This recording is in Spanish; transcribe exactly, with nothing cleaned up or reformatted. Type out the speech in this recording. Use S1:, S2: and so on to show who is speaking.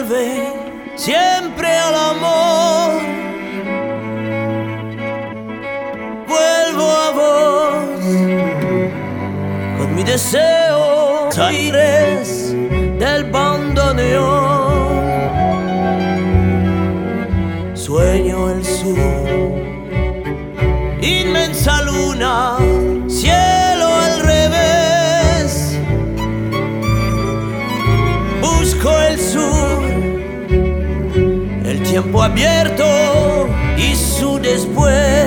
S1: vuelve siempre al amor. Vuelvo a vos con mi deseo, aires del bandoneón. Sueño el sur, inmensa luna, cielo al revés. Busco el sur, el tiempo abierto y su después.